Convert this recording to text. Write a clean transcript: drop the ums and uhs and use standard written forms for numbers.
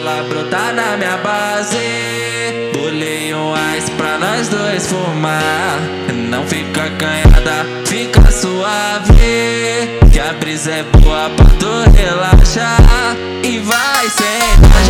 ela brotar na minha base. Bolei um ice pra nós dois fumar. Não fica canhada, fica suave, que a brisa é boa pra tu relaxar. E vai sentar